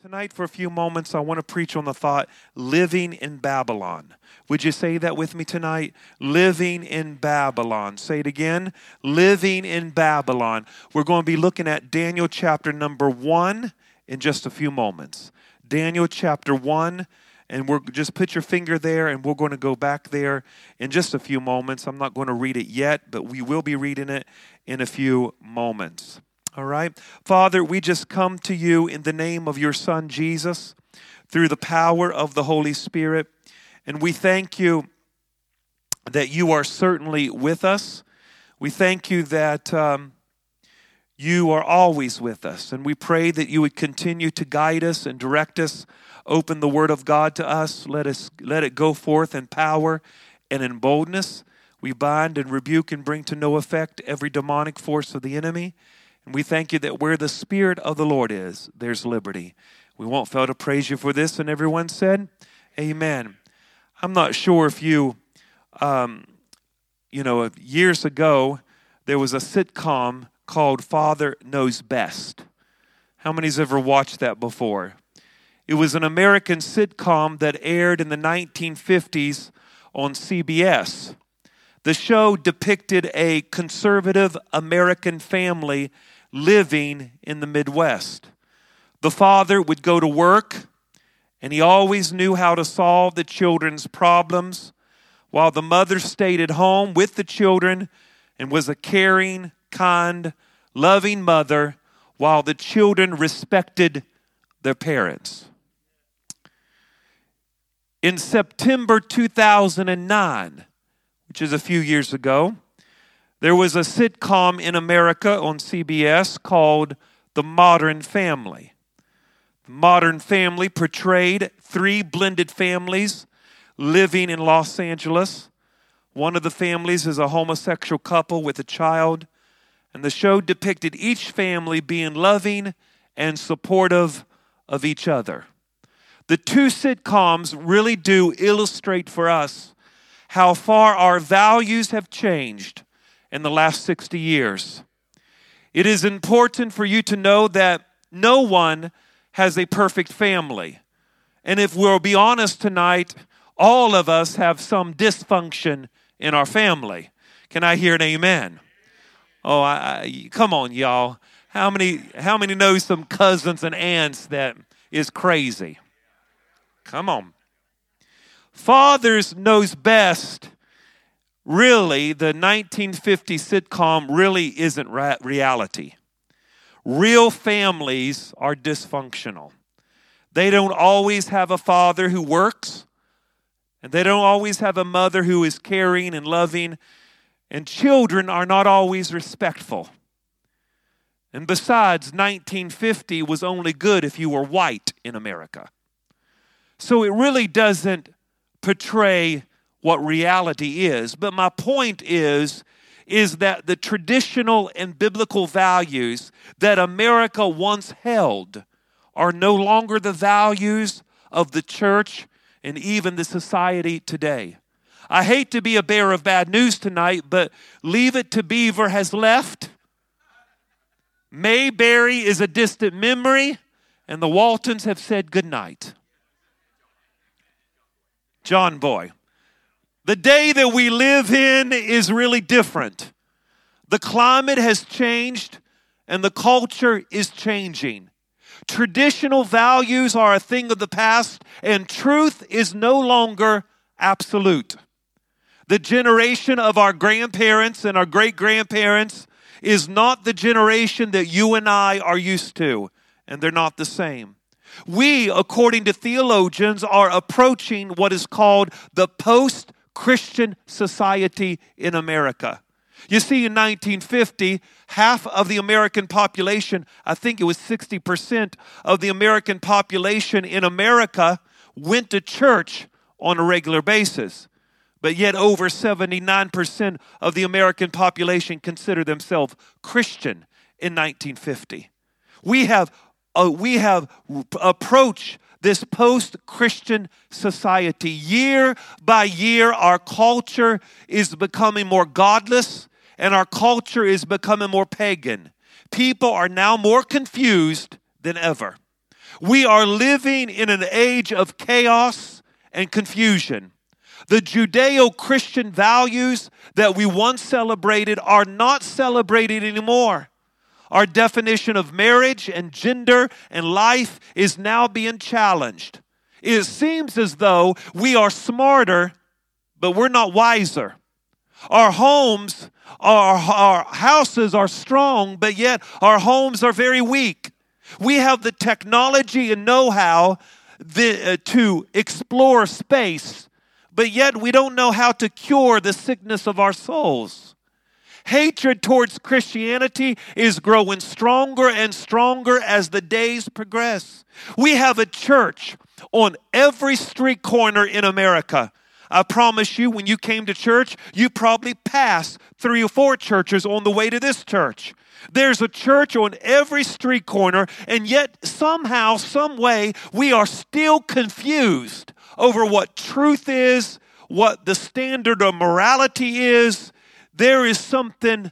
Tonight, for a few moments, I want to preach on the thought, living in Babylon. Would you say that with me tonight? Living in Babylon. Say it again. Living in Babylon. We're going to be looking at Daniel chapter number 1 in just a few moments. Daniel chapter 1, and we're just put your finger there, and we're going to go back there in just a few moments. I'm not going to read it yet, but we will be reading it in a few moments. All right. Father, we just come to you in the name of your Son, Jesus, through the power of the Holy Spirit. And we thank you that you are certainly with us. We thank you that you are always with us. And we pray that you would continue to guide us and direct us. Open the word of God to us. Let it go forth in power and in boldness. We bind and rebuke and bring to no effect every demonic force of the enemy. And we thank you that where the Spirit of the Lord is, there's liberty. We won't fail to praise you for this. And everyone said, amen. I'm not sure if you, years ago, there was a sitcom called Father Knows Best. How many's ever watched that before? It was an American sitcom that aired in the 1950s on CBS. The show depicted a conservative American family living in the Midwest. The father would go to work, and he always knew how to solve the children's problems, while the mother stayed at home with the children and was a caring, kind, loving mother, while the children respected their parents. In September 2009, which is a few years ago, there was a sitcom in America on CBS called The Modern Family. The Modern Family portrayed three blended families living in Los Angeles. One of the families is a homosexual couple with a child, and the show depicted each family being loving and supportive of each other. The two sitcoms really do illustrate for us how far our values have changed in the last 60 years. It is important for you to know that no one has a perfect family. And if we'll be honest tonight, all of us have some dysfunction in our family. Can I hear an amen? Oh, come on, y'all. How many know some cousins and aunts that is crazy? Come on. Fathers Knows Best, really, the 1950 sitcom really isn't reality. Real families are dysfunctional. They don't always have a father who works, and they don't always have a mother who is caring and loving, and children are not always respectful. And besides, 1950 was only good if you were white in America. So it really doesn't portray what reality is. But my point is that the traditional and biblical values that America once held are no longer the values of the church and even the society today. I hate to be a bearer of bad news tonight, but Leave It to Beaver has left. Mayberry is a distant memory, and the Waltons have said goodnight. John Boy. The day that we live in is really different. The climate has changed and the culture is changing. Traditional values are a thing of the past and truth is no longer absolute. The generation of our grandparents and our great-grandparents is not the generation that you and I are used to, and they're not the same. We, according to theologians, are approaching what is called the post-Christian society in America. You see, in 1950, half of the American population, I think it was 60% of the American population in America went to church on a regular basis. But yet over 79% of the American population consider themselves Christian in 1950. We have approached this post-Christian society. Year by year, our culture is becoming more godless and our culture is becoming more pagan. People are now more confused than ever. We are living in an age of chaos and confusion. The Judeo-Christian values that we once celebrated are not celebrated anymore. Our definition of marriage and gender and life is now being challenged. It seems as though we are smarter, but we're not wiser. Our homes, our houses are strong, but yet our homes are very weak. We have the technology and know-how to explore space, but yet we don't know how to cure the sickness of our souls. Hatred towards Christianity is growing stronger and stronger as the days progress. We have a church on every street corner in America. I promise you, when you came to church, you probably passed 3 or 4 churches on the way to this church. There's a church on every street corner, and yet somehow, some way, we are still confused over what truth is, what the standard of morality is. There is something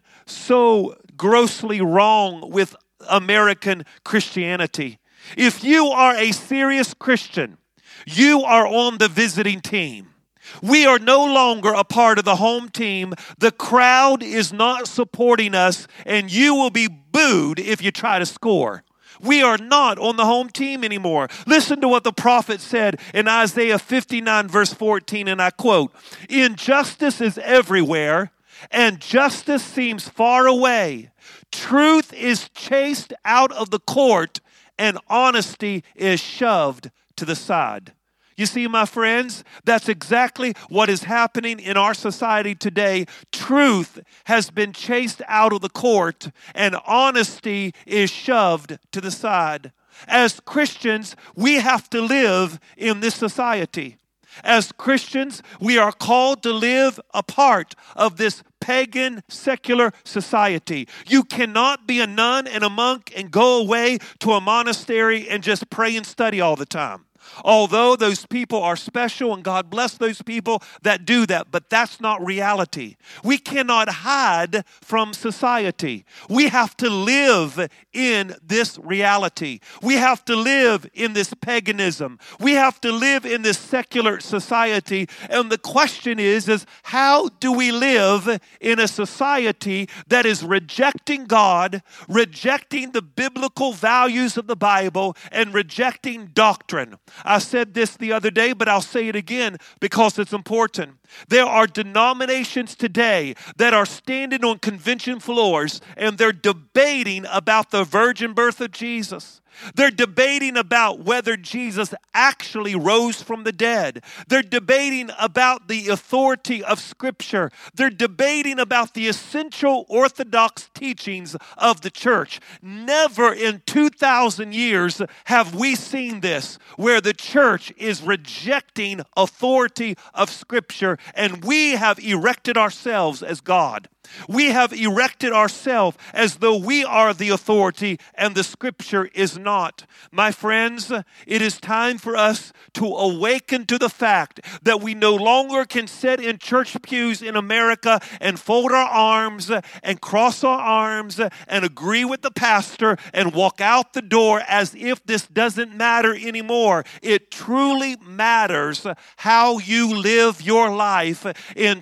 so grossly wrong with American Christianity. If you are a serious Christian, you are on the visiting team. We are no longer a part of the home team. The crowd is not supporting us, and you will be booed if you try to score. We are not on the home team anymore. Listen to what the prophet said in Isaiah 59, verse 14, and I quote, "Injustice is everywhere, and justice seems far away. Truth is chased out of the court, and honesty is shoved to the side." You see, my friends, that's exactly what is happening in our society today. Truth has been chased out of the court, and honesty is shoved to the side. As Christians, we have to live in this society. As Christians, we are called to live a part of this pagan, secular society. You cannot be a nun and a monk and go away to a monastery and just pray and study all the time. Although those people are special and God bless those people that do that, but that's not reality. We cannot hide from society. We have to live in this reality. We have to live in this paganism. We have to live in this secular society. And the question is how do we live in a society that is rejecting God, rejecting the biblical values of the Bible, and rejecting doctrine? I said this the other day, but I'll say it again because it's important. There are denominations today that are standing on convention floors and they're debating about the virgin birth of Jesus. They're debating about whether Jesus actually rose from the dead. They're debating about the authority of Scripture. They're debating about the essential orthodox teachings of the church. Never in 2,000 years have we seen this, where the church is rejecting authority of Scripture, and we have erected ourselves as God. We have erected ourselves as though we are the authority and the Scripture is not. My friends, it is time for us to awaken to the fact that we no longer can sit in church pews in America and fold our arms and cross our arms and agree with the pastor and walk out the door as if this doesn't matter anymore. It truly matters how you live your life in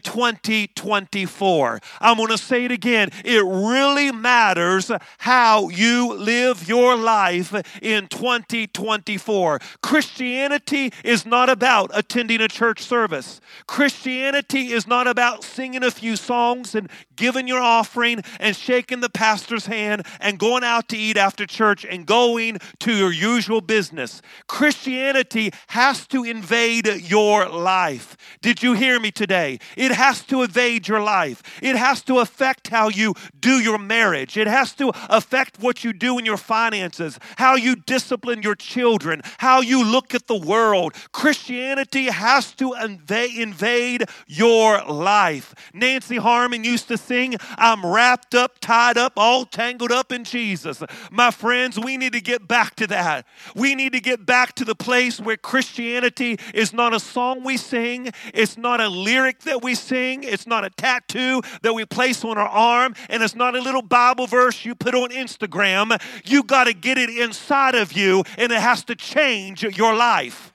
2024. I'm going to say it again. It really matters how you live your life in 2024. Christianity is not about attending a church service. Christianity is not about singing a few songs and giving your offering and shaking the pastor's hand and going out to eat after church and going to your usual business. Christianity has to invade your life. Did you hear me today? It has to invade your life. It has to affect how you do your marriage. It has to affect what you do in your finances, how you discipline your children, how you look at the world. Christianity has to invade your life. Nancy Harmon used to sing, "I'm wrapped up, tied up, all tangled up in Jesus." My friends, we need to get back to that. We need to get back to the place where Christianity is not a song we sing. It's not a lyric that we sing. It's not a tattoo that we place on our arm, and it's not a little Bible verse you put on Instagram. You got to get it inside of you, and it has to change your life.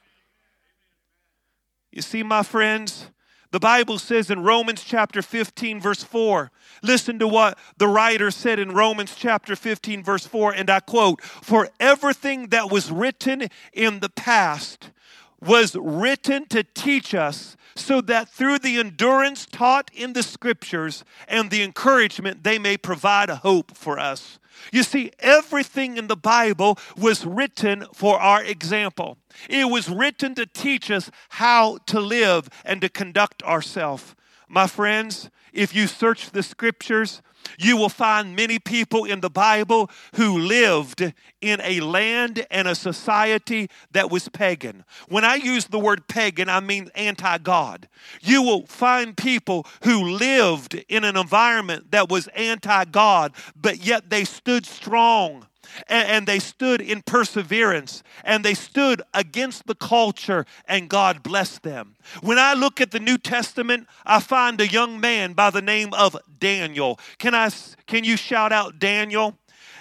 You see, my friends, the Bible says in Romans chapter 15, verse 4, listen to what the writer said in Romans chapter 15, verse 4, and I quote, "For everything that was written in the past was written to teach us, so that through the endurance taught in the Scriptures and the encouragement they may provide a hope for us." You see, everything in the Bible was written for our example. It was written to teach us how to live and to conduct ourselves. My friends, if you search the Scriptures, you will find many people in the Bible who lived in a land and a society that was pagan. When I use the word pagan, I mean anti-God. You will find people who lived in an environment that was anti-God, but yet they stood strong. And they stood in perseverance, and they stood against the culture, and God blessed them. When I look at the New Testament, I find a young man by the name of Daniel. Can you shout out Daniel?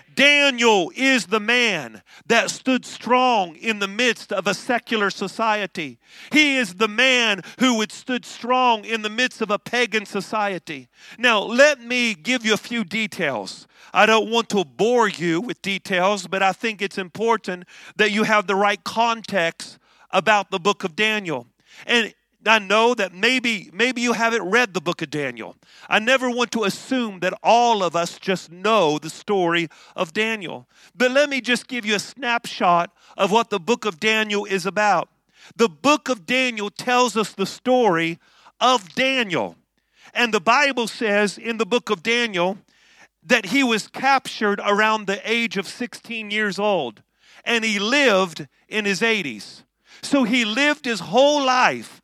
Daniel is the man that stood strong in the midst of a secular society. He is the man who would stood strong in the midst of a pagan society. Now, let me give you a few details. I don't want to bore you with details, but I think it's important that you have the right context about the book of Daniel. And I know that maybe you haven't read the book of Daniel. I never want to assume that all of us just know the story of Daniel. But let me just give you a snapshot of what the book of Daniel is about. The book of Daniel tells us the story of Daniel. And the Bible says in the book of Daniel that he was captured around the age of 16 years old. And he lived in his 80s. So he lived his whole life.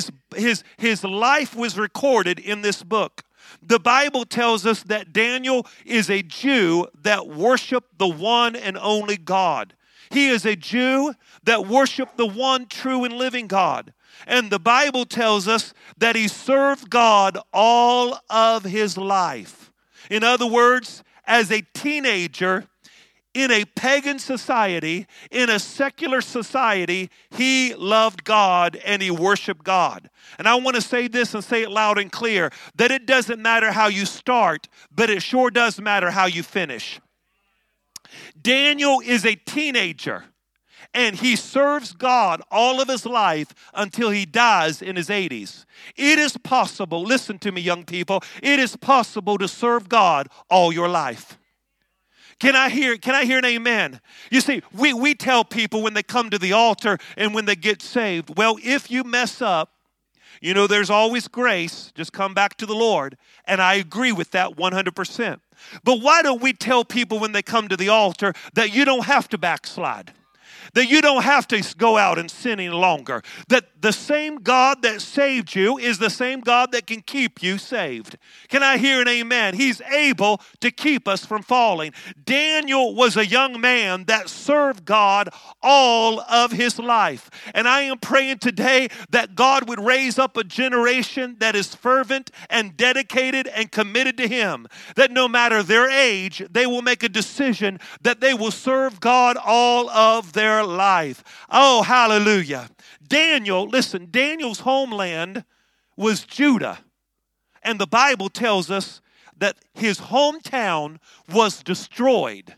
His life was recorded in this book. The Bible tells us that Daniel is a Jew that worshiped the one and only God. He is a Jew that worshiped the one true and living God. And the Bible tells us that he served God all of his life. In other words, as a teenager, in a pagan society, in a secular society, he loved God and he worshiped God. And I want to say this and say it loud and clear, that it doesn't matter how you start, but it sure does matter how you finish. Daniel is a teenager, and he serves God all of his life until he dies in his 80s. It is possible, listen to me, young people, it is possible to serve God all your life. Can I hear an amen? You see, we tell people when they come to the altar and when they get saved, well, if you mess up, you know, there's always grace. Just come back to the Lord. And I agree with that 100%. But why don't we tell people when they come to the altar that you don't have to backslide? That you don't have to go out and sin any longer. That the same God that saved you is the same God that can keep you saved. Can I hear an amen? He's able to keep us from falling. Daniel was a young man that served God all of his life. And I am praying today that God would raise up a generation that is fervent and dedicated and committed to Him. That no matter their age, they will make a decision that they will serve God all of their life. Oh, hallelujah. Daniel, listen, Daniel's homeland was Judah. And the Bible tells us that his hometown was destroyed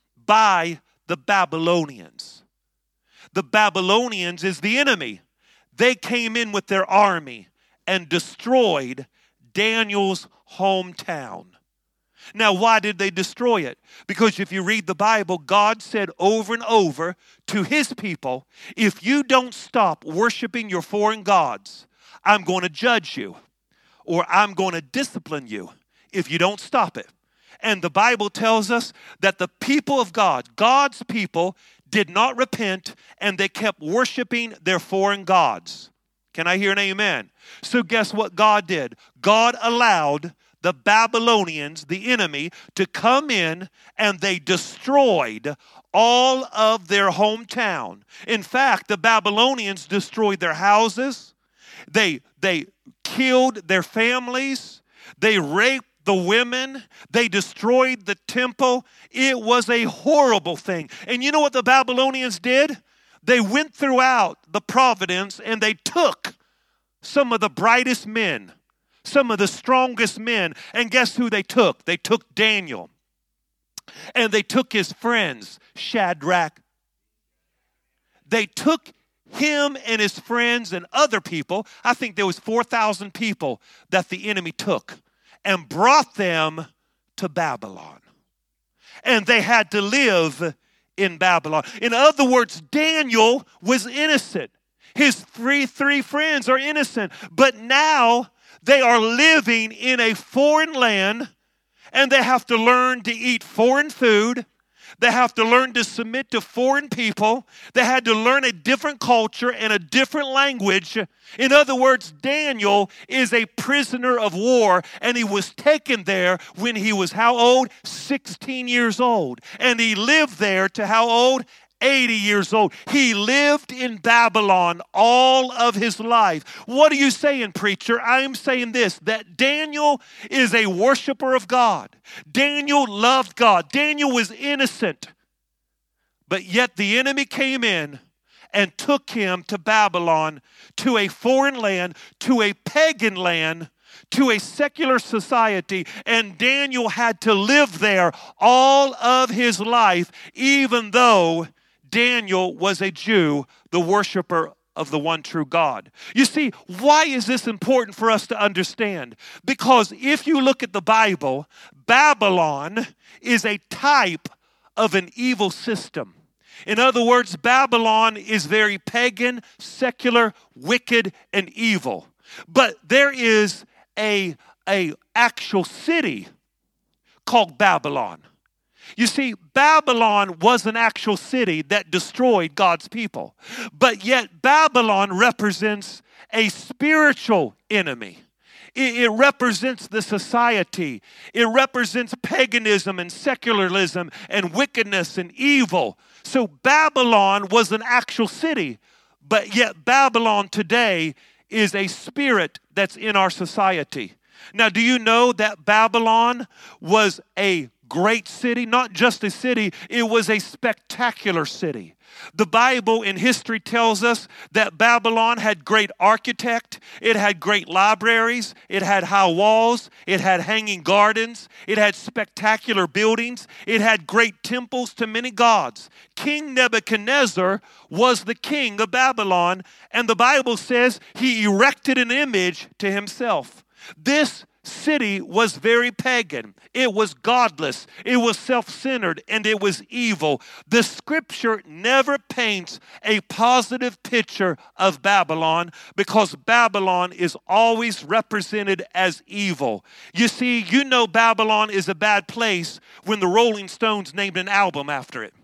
by the Babylonians. The Babylonians is the enemy. They came in with their army and destroyed Daniel's hometown. Now, why did they destroy it? Because if you read the Bible, God said over and over to His people, if you don't stop worshiping your foreign gods, I'm going to judge you, or I'm going to discipline you if you don't stop it. And the Bible tells us that the people of God, God's people, did not repent, and they kept worshiping their foreign gods. Can I hear an amen? So guess what God did? God allowed the Babylonians, the enemy, to come in, and they destroyed all of their hometown. In fact, the Babylonians destroyed their houses. They killed their families. They raped the women. They destroyed the temple. It was a horrible thing. And you know what the Babylonians did? They went throughout the province and they took some of the brightest men, some of the strongest men. And guess who they took? They took Daniel. And they took his friends, Shadrach. They took him and his friends and other people. I think there was 4,000 people that the enemy took and brought them to Babylon. And they had to live in Babylon. In other words, Daniel was innocent. His three friends are innocent. But now they are living in a foreign land and they have to learn to eat foreign food. They have to learn to submit to foreign people. They had to learn a different culture and a different language. In other words, Daniel is a prisoner of war, and he was taken there when he was how old? 16 years old. And he lived there to how old? 80 years old. He lived in Babylon all of his life. What are you saying, preacher? I'm saying this, that Daniel is a worshiper of God. Daniel loved God. Daniel was innocent. But yet the enemy came in and took him to Babylon, to a foreign land, to a pagan land, to a secular society, and Daniel had to live there all of his life, even though Daniel was a Jew, the worshiper of the one true God. You see, why is this important for us to understand? Because if you look at the Bible, Babylon is a type of an evil system. In other words, Babylon is very pagan, secular, wicked, and evil. But there is a actual city called Babylon. You see, Babylon was an actual city that destroyed God's people. But yet Babylon represents a spiritual enemy. It represents the society. It represents paganism and secularism and wickedness and evil. So Babylon was an actual city. But yet Babylon today is a spirit that's in our society. Now, do you know that Babylon was a great city? Not just a city, it was a spectacular city. The Bible in history tells us that Babylon had great architect, it had great libraries, it had high walls, it had hanging gardens, it had spectacular buildings, it had great temples to many gods. King Nebuchadnezzar was the king of Babylon, and the Bible says he erected an image to himself. This city was very pagan. It was godless. It was self-centered, and it was evil. The scripture never paints a positive picture of Babylon because Babylon is always represented as evil. You see, you know Babylon is a bad place when the Rolling Stones named an album after it.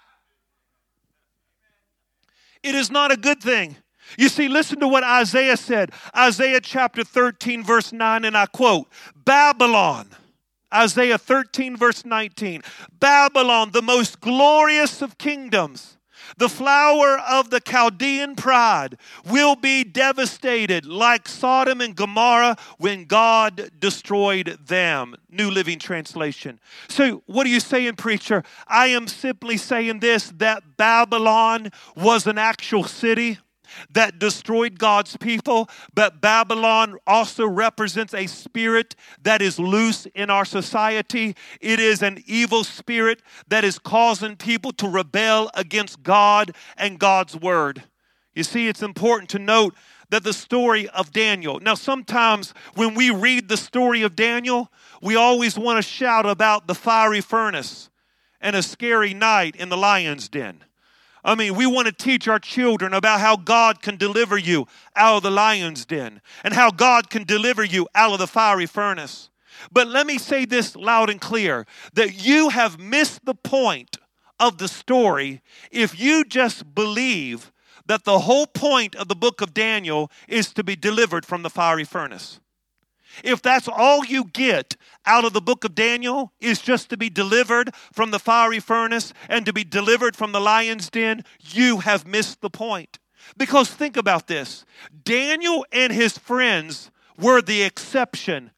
It is not a good thing. You see, listen to what Isaiah said. Isaiah chapter 13, verse 9, and I quote, Babylon, Isaiah 13, verse 19, Babylon, the most glorious of kingdoms, the flower of the Chaldean pride, will be devastated like Sodom and Gomorrah when God destroyed them. New Living Translation. So what are you saying, preacher? I am simply saying this, that Babylon was an actual city that destroyed God's people, but Babylon also represents a spirit that is loose in our society. It is an evil spirit that is causing people to rebel against God and God's word. You see, it's important to note that the story of Daniel. Now, sometimes when we read the story of Daniel, we always want to shout about the fiery furnace and a scary night in the lion's den. I mean, we want to teach our children about how God can deliver you out of the lion's den and how God can deliver you out of the fiery furnace. But let me say this loud and clear, that you have missed the point of the story if you just believe that the whole point of the book of Daniel is to be delivered from the fiery furnace. If that's all you get out of the book of Daniel is just to be delivered from the fiery furnace and to be delivered from the lion's den, you have missed the point. Because think about this. Daniel and his friends were the exception.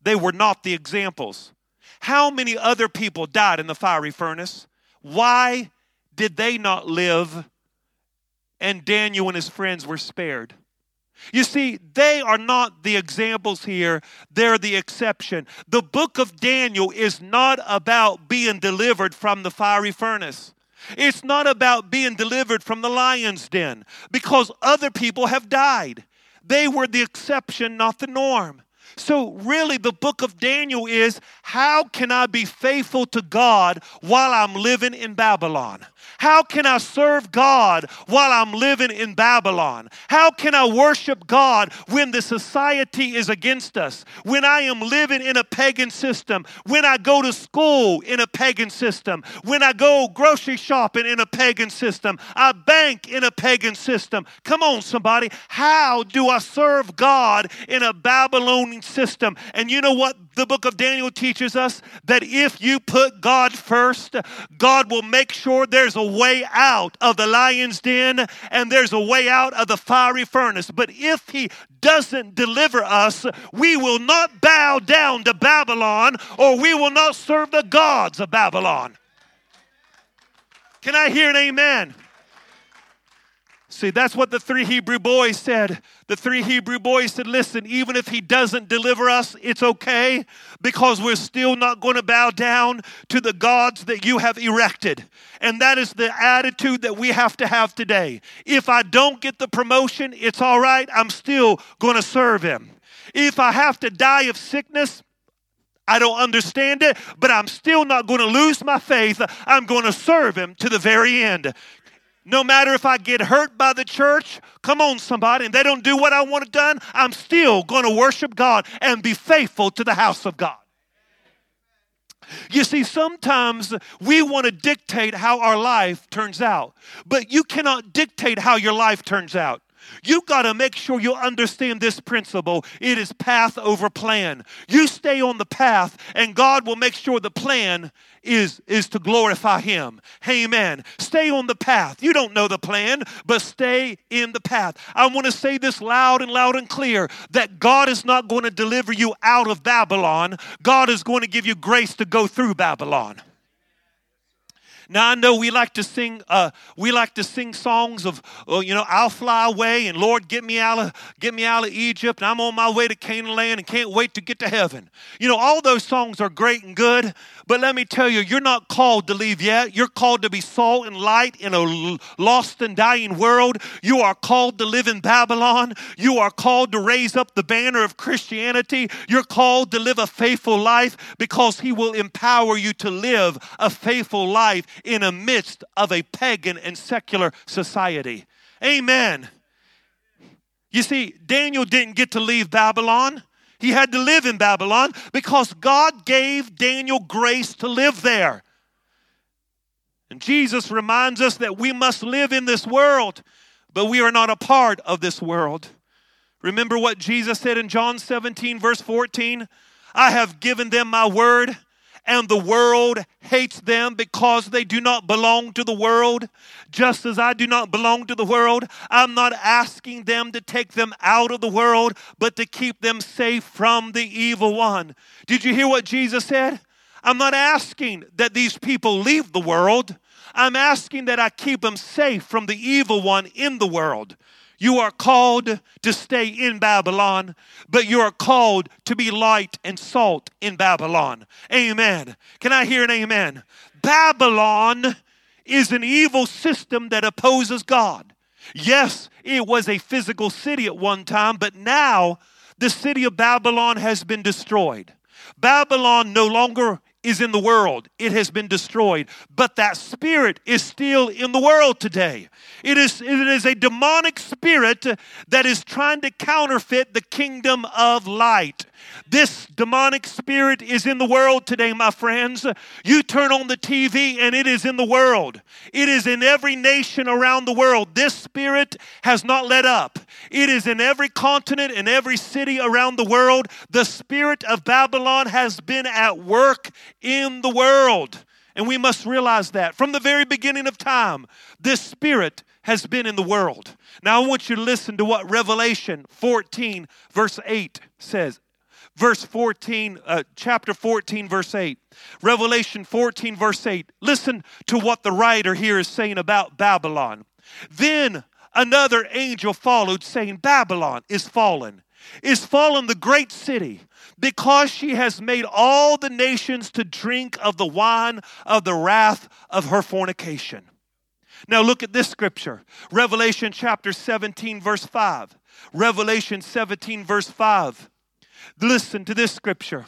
they were not the examples. How many other people died in the fiery furnace? Why did they not live and Daniel and his friends were spared? You see, they are not the examples here. They're the exception. The book of Daniel is not about being delivered from the fiery furnace. It's not about being delivered from the lion's den because other people have died. They were the exception, not the norm. So really the book of Daniel is, how can I be faithful to God while I'm living in Babylon? How can I serve God while I'm living in Babylon? How can I worship God when the society is against us? When I am living in a pagan system? When I go to school in a pagan system? When I go grocery shopping in a pagan system? I bank in a pagan system. Come on, somebody. How do I serve God in a Babylonian system? And you know what the book of Daniel teaches us? That if you put God first, God will make sure there's a way out of the lion's den and there's a way out of the fiery furnace. But if he doesn't deliver us, we will not bow down to Babylon, or we will not serve the gods of Babylon. Can I hear an amen? See, that's what the three Hebrew boys said. The three Hebrew boys said, listen, even if he doesn't deliver us, it's okay, because we're still not going to bow down to the gods that you have erected. And that is the attitude that we have to have today. If I don't get the promotion, it's all right. I'm still going to serve him. If I have to die of sickness, I don't understand it, but I'm still not going to lose my faith. I'm going to serve him to the very end. No matter if I get hurt by the church, come on somebody, and they don't do what I want done, I'm still going to worship God and be faithful to the house of God. You see, sometimes we want to dictate how our life turns out, but you cannot dictate how your life turns out. You got to make sure you understand this principle. It is path over plan. You stay on the path, and God will make sure the plan is to glorify him. Amen. Stay on the path. You don't know the plan, but stay in the path. I want to say this loud and clear, that God is not going to deliver you out of Babylon. God is going to give you grace to go through Babylon. Now I know we like to sing songs of, I'll fly away and Lord, get me out of Egypt, and I'm on my way to Canaan land and can't wait to get to heaven. You know, all those songs are great and good, but let me tell you, you're not called to leave yet. You're called to be salt and light in a lost and dying world. You are called to live in Babylon. You are called to raise up the banner of Christianity. You're called to live a faithful life, because he will empower you to live a faithful life in the midst of a pagan and secular society. Amen. You see, Daniel didn't get to leave Babylon. He had to live in Babylon because God gave Daniel grace to live there. And Jesus reminds us that we must live in this world, but we are not a part of this world. Remember what Jesus said in John 17, verse 14? I have given them my word, and the world hates them because they do not belong to the world. Just as I do not belong to the world, I'm not asking them to take them out of the world, but to keep them safe from the evil one. Did you hear what Jesus said? I'm not asking that these people leave the world. I'm asking that I keep them safe from the evil one in the world. You are called to stay in Babylon, but you are called to be light and salt in Babylon. Amen. Can I hear an amen? Babylon is an evil system that opposes God. Yes, it was a physical city at one time, but now the city of Babylon has been destroyed. Babylon no longer is in the world. It has been destroyed. But that spirit is still in the world today. It is a demonic spirit that is trying to counterfeit the kingdom of light. This demonic spirit is in the world today, my friends. You turn on the TV and it is in the world. It is in every nation around the world. This spirit has not let up. It is in every continent and every city around the world. The spirit of Babylon has been at work in the world. And we must realize that from the very beginning of time, this spirit has been in the world. Now I want you to listen to what Revelation 14 verse 8 says. Chapter 14, verse 8. Revelation 14, verse 8. Listen to what the writer here is saying about Babylon. Then another angel followed, saying, Babylon is fallen the great city, because she has made all the nations to drink of the wine of the wrath of her fornication. Now look at this scripture. Revelation chapter 17, verse 5. Revelation 17, verse 5. Listen to this scripture.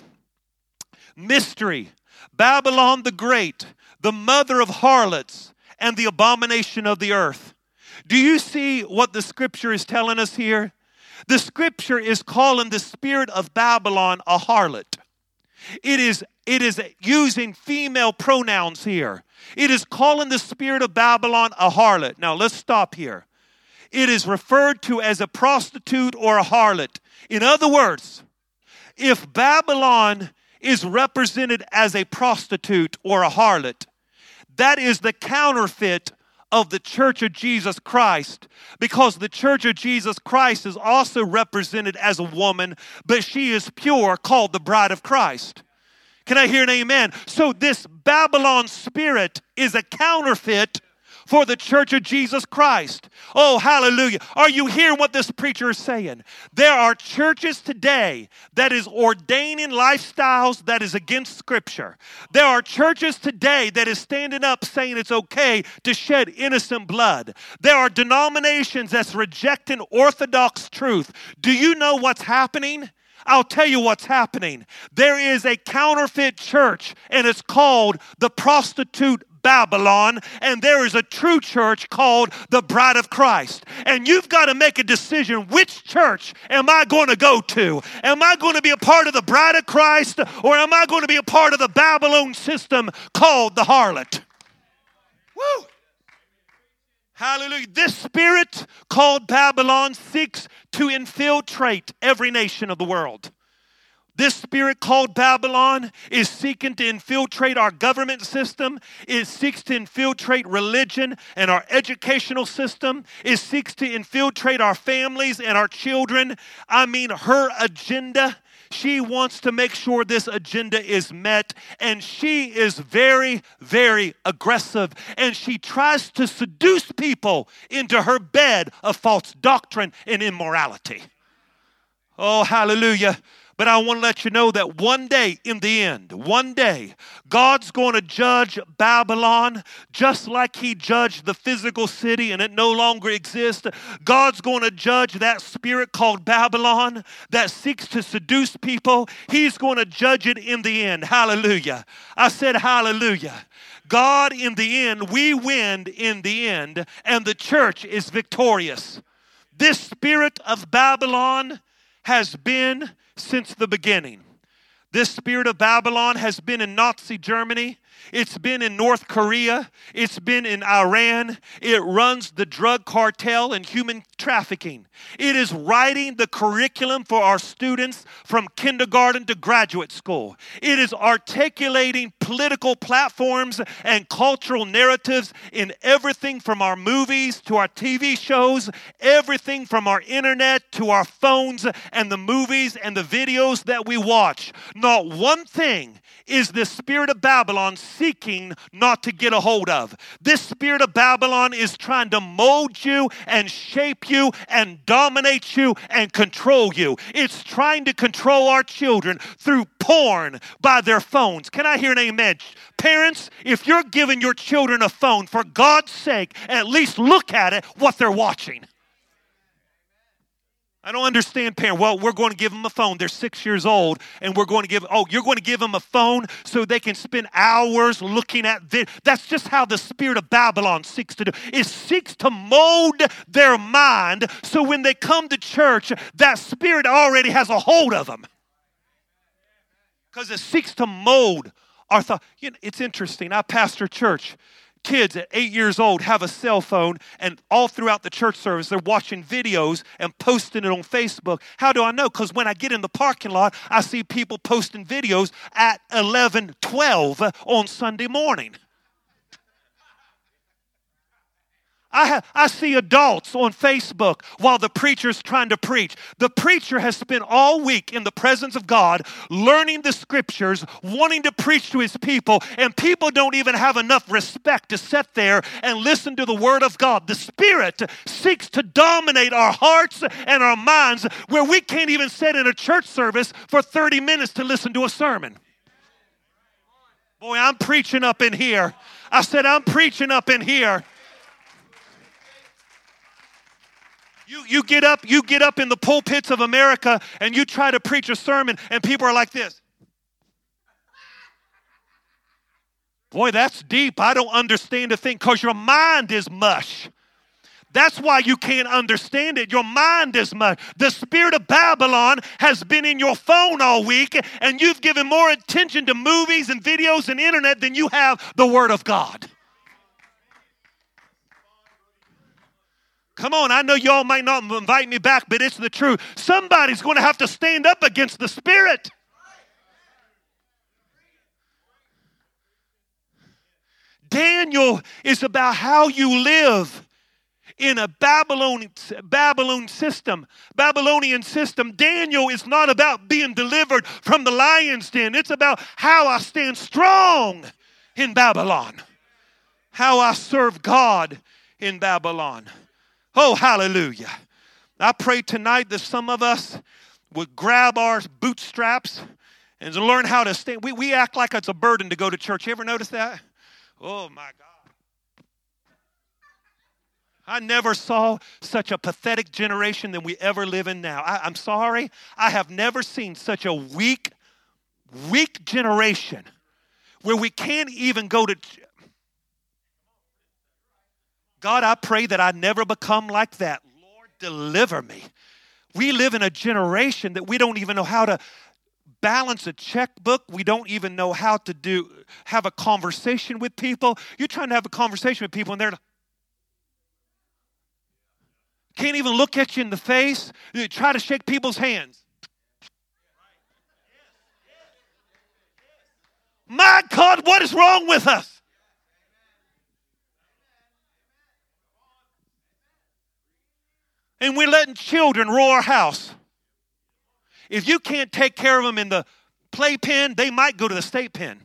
Mystery, Babylon the Great, the mother of harlots and the abomination of the earth. Do you see what the scripture is telling us here? The scripture is calling the spirit of Babylon a harlot. It is using female pronouns here. It is calling the spirit of Babylon a harlot. Now let's stop here. It is referred to as a prostitute or a harlot. In other words, if Babylon is represented as a prostitute or a harlot, that is the counterfeit of the Church of Jesus Christ, because the Church of Jesus Christ is also represented as a woman, but she is pure, called the bride of Christ. Can I hear an amen? So this Babylon spirit is a counterfeit for the Church of Jesus Christ. Oh, hallelujah. Are you hearing what this preacher is saying? There are churches today that is ordaining lifestyles that is against Scripture. There are churches today that is standing up saying it's okay to shed innocent blood. There are denominations that's rejecting orthodox truth. Do you know what's happening? I'll tell you what's happening. There is a counterfeit church, and it's called the prostitute Babylon, and there is a true church called the Bride of Christ. And you've got to make a decision, which church am I going to go to? Am I going to be a part of the Bride of Christ, or am I going to be a part of the Babylon system called the harlot? Woo! Hallelujah. This spirit called Babylon seeks to infiltrate every nation of the world. This spirit called Babylon is seeking to infiltrate our government system. It seeks to infiltrate religion and our educational system. It seeks to infiltrate our families and our children. I mean, her agenda, she wants to make sure this agenda is met. And she is very, very aggressive. And she tries to seduce people into her bed of false doctrine and immorality. Oh, hallelujah. But I want to let you know that one day, in the end, one day, God's going to judge Babylon just like He judged the physical city and it no longer exists. God's going to judge that spirit called Babylon that seeks to seduce people. He's going to judge it in the end. Hallelujah. I said hallelujah. God, in the end, we win in the end, and the church is victorious. This spirit of Babylon has been since the beginning. This spirit of Babylon has been in Nazi Germany. It's been in North Korea. It's been in Iran. It runs the drug cartel and human trafficking. It is writing the curriculum for our students from kindergarten to graduate school. It is articulating political platforms and cultural narratives in everything from our movies to our TV shows, everything from our internet to our phones and the movies and the videos that we watch. Not one thing is the spirit of Babylon seeking not to get a hold of. This spirit of Babylon is trying to mold you and shape you and dominate you and control you. It's trying to control our children through porn by their phones. Can I hear an amen? Parents, if you're giving your children a phone, for God's sake, at least look at it, what they're watching. I don't understand, parent. Well, we're going to give them a phone. They're 6 years old, and you're going to give them a phone so they can spend hours looking at this. That's just how the spirit of Babylon seeks to do. It seeks to mold their mind so when they come to church, that spirit already has a hold of them. Because it seeks to mold our thought. You know, it's interesting. I pastor church. Kids at 8 years old have a cell phone, and all throughout the church service, they're watching videos and posting it on Facebook. How do I know? Because when I get in the parking lot, I see people posting videos at 11:12 on Sunday morning. I see adults on Facebook while the preacher's trying to preach. The preacher has spent all week in the presence of God, learning the scriptures, wanting to preach to his people, and people don't even have enough respect to sit there and listen to the word of God. The Spirit seeks to dominate our hearts and our minds where we can't even sit in a church service for 30 minutes to listen to a sermon. Boy, I'm preaching up in here. I said, I'm preaching up in here. You get up in the pulpits of America and you try to preach a sermon and people are like this. Boy, that's deep. I don't understand a thing because your mind is mush. That's why you can't understand it. Your mind is mush. The spirit of Babylon has been in your phone all week and you've given more attention to movies and videos and internet than you have the Word of God. Come on, I know y'all might not invite me back, but it's the truth. Somebody's going to have to stand up against the spirit. Daniel is about how you live in a Babylonian system. Daniel is not about being delivered from the lion's den. It's about how I stand strong in Babylon. How I serve God in Babylon. Oh, hallelujah. I pray tonight that some of us would grab our bootstraps and learn how to stand. We act like it's a burden to go to church. You ever notice that? Oh, my God. I never saw such a pathetic generation than we ever live in now. I'm sorry. I have never seen such a weak generation where we can't even go to God, I pray that I never become like that. Lord, deliver me. We live in a generation that we don't even know how to balance a checkbook. We don't even know how to have a conversation with people. You're trying to have a conversation with people and they're can't even look at you in the face. You try to shake people's hands. My God, what is wrong with us? And we're letting children rule our house. If you can't take care of them in the playpen, they might go to the state pen.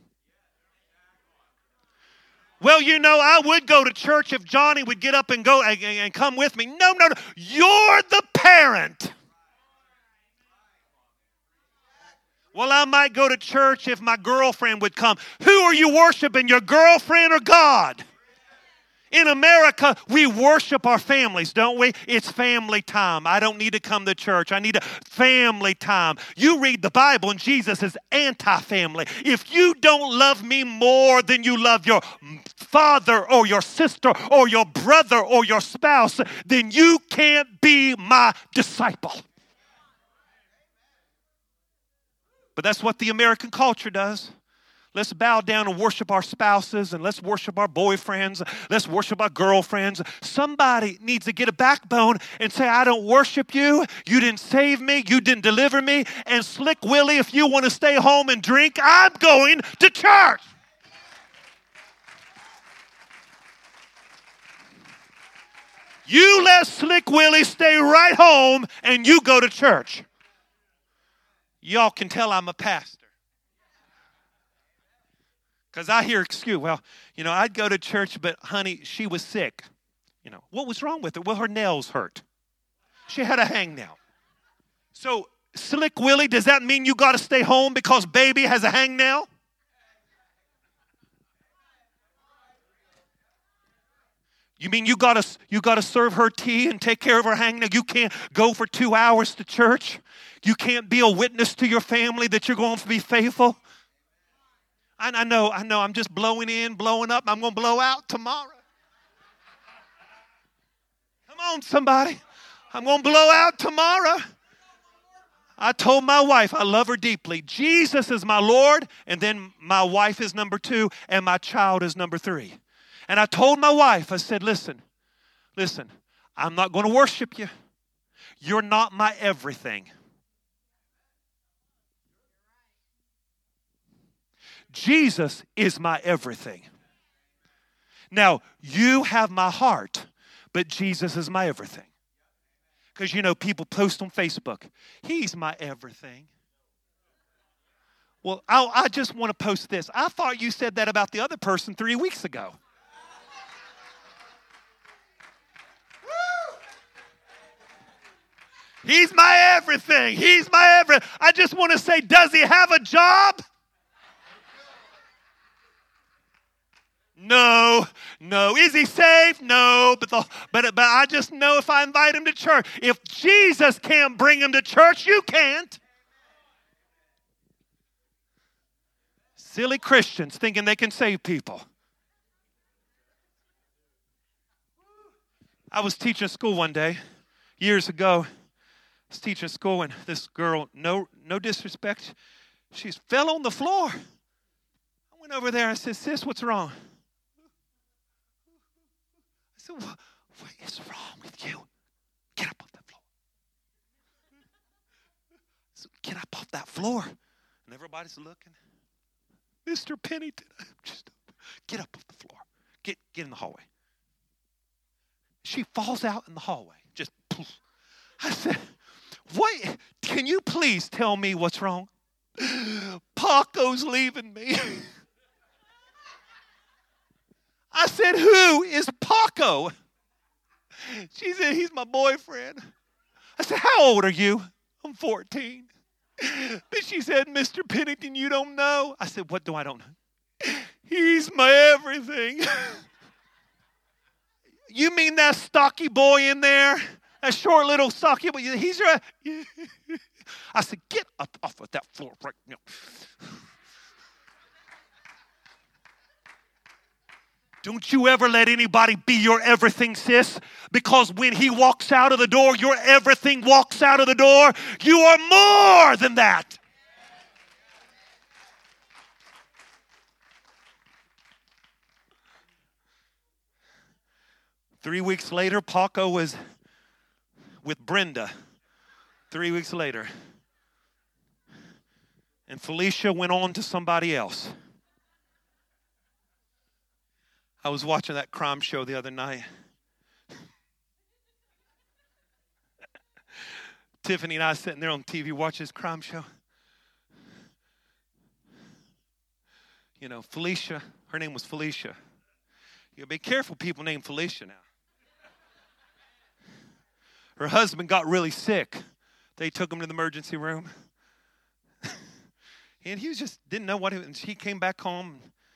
Well, you know, I would go to church if Johnny would get up and go and come with me. No. You're the parent. Well, I might go to church if my girlfriend would come. Who are you worshiping, your girlfriend or God? In America, we worship our families, don't we? It's family time. I don't need to come to church. I need a family time. You read the Bible and Jesus is anti-family. If you don't love me more than you love your father or your sister or your brother or your spouse, then you can't be my disciple. But that's what the American culture does. Let's bow down and worship our spouses and let's worship our boyfriends. Let's worship our girlfriends. Somebody needs to get a backbone and say, I don't worship you. You didn't save me. You didn't deliver me. And Slick Willie, if you want to stay home and drink, I'm going to church. You let Slick Willie stay right home and you go to church. Y'all can tell I'm a pastor. Because I hear excuse, well, you know, I'd go to church, but honey, she was sick. You know, what was wrong with her? Well, her nails hurt. She had a hangnail. So, Slick Willie, does that mean you got to stay home because baby has a hangnail? You mean you got to serve her tea and take care of her hangnail? You can't go for 2 hours to church? You can't be a witness to your family that you're going to be faithful? I know, I'm just blowing in, blowing up. I'm going to blow out tomorrow. Come on, somebody. I'm going to blow out tomorrow. I told my wife I love her deeply. Jesus is my Lord, and then my wife is number 2, and my child is number 3. And I told my wife, I said, listen, I'm not going to worship you. You're not my everything. Jesus is my everything. Now, you have my heart, but Jesus is my everything. Because, people post on Facebook, he's my everything. Well, I just want to post this. I thought you said that about the other person 3 weeks ago. He's my everything. He's my everything. I just want to say, does he have a job? No. Is he saved? No. But I just know if I invite him to church, if Jesus can't bring him to church, you can't. Silly Christians thinking they can save people. I was teaching school one day, years ago. I was teaching school, and this girl, no disrespect, she fell on the floor. I went over there and I said, sis, what's wrong? I said, what is wrong with you? Get up off that floor. So get up off that floor. And everybody's looking. Mr. Pennington, just get up off the floor. Get in the hallway. She falls out in the hallway. Just poof. I said, what? Can you please tell me what's wrong? Paco's leaving me. I said, who is Paco? She said, he's my boyfriend. I said, how old are you? I'm 14. Then she said, Mr. Pennington, you don't know. I said, what do I don't know? He's my everything. You mean that stocky boy in there? That short little stocky boy? He's your... I said, get up off of that floor right now. Don't you ever let anybody be your everything, sis. Because when he walks out of the door, your everything walks out of the door. You are more than that. Three weeks later, Paco was with Brenda. 3 weeks later. And Felicia went on to somebody else. I was watching that crime show the other night. Tiffany and I sitting there on TV watching this crime show. Felicia, her name was Felicia. You gotta be careful people named Felicia now. Her husband got really sick. They took him to the emergency room. And he didn't know what he came back home,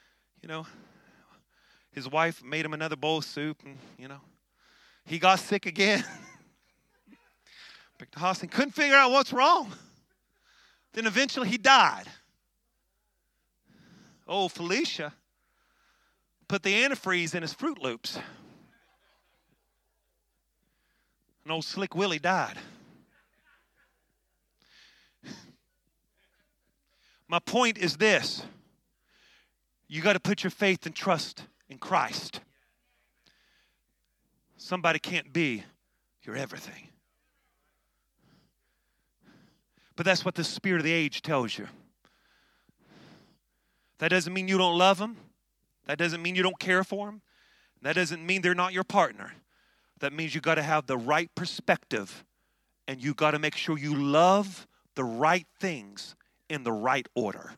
his wife made him another bowl of soup, and, he got sick again. Picked the hospital, couldn't figure out what's wrong. Then eventually he died. Oh, Felicia put the antifreeze in his Fruit Loops. And old Slick Willie died. My point is this. You got to put your faith and trust in Christ. Somebody can't be your everything. But that's what the spirit of the age tells you. That doesn't mean you don't love them. That doesn't mean you don't care for them. That doesn't mean they're not your partner. That means you got to have the right perspective, and you got to make sure you love the right things in the right order.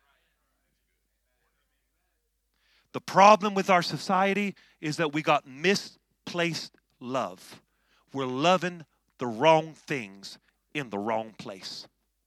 The problem with our society is that we got misplaced love. We're loving the wrong things in the wrong place.